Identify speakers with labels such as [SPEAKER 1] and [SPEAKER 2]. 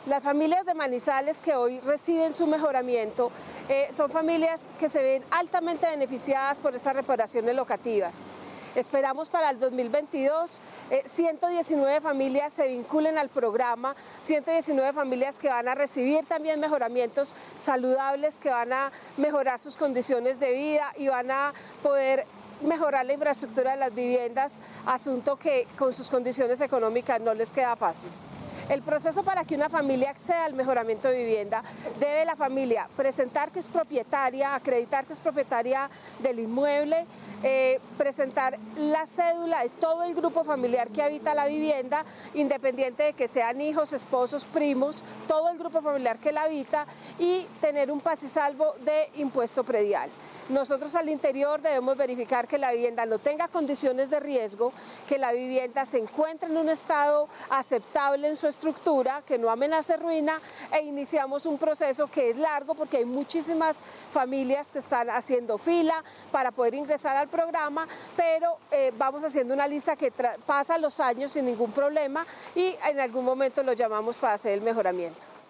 [SPEAKER 1] Las familias de Manizales que hoy reciben su mejoramiento son familias que se ven altamente beneficiadas por estas reparaciones locativas. Esperamos para el 2022 119 familias se vinculen al programa, 119 familias que van a recibir también mejoramientos saludables, que van a mejorar sus condiciones de vida y van a poder mejorar la infraestructura de las viviendas, asunto que con sus condiciones económicas no les queda fácil. El proceso para que una familia acceda al mejoramiento de vivienda, debe la familia presentar que es propietaria, acreditar que es propietaria del inmueble, presentar la cédula de todo el grupo familiar que habita la vivienda, independiente de que sean hijos, esposos, primos, todo el grupo familiar que la habita, y tener un paz y salvo de impuesto predial. Nosotros al interior debemos verificar que la vivienda no tenga condiciones de riesgo, que la vivienda se encuentre en un estado aceptable en su estructura, que no amenace ruina, e iniciamos un proceso que es largo porque hay muchísimas familias que están haciendo fila para poder ingresar al programa, pero vamos haciendo una lista que pasa los años sin ningún problema y en algún momento lo llamamos para hacer el mejoramiento.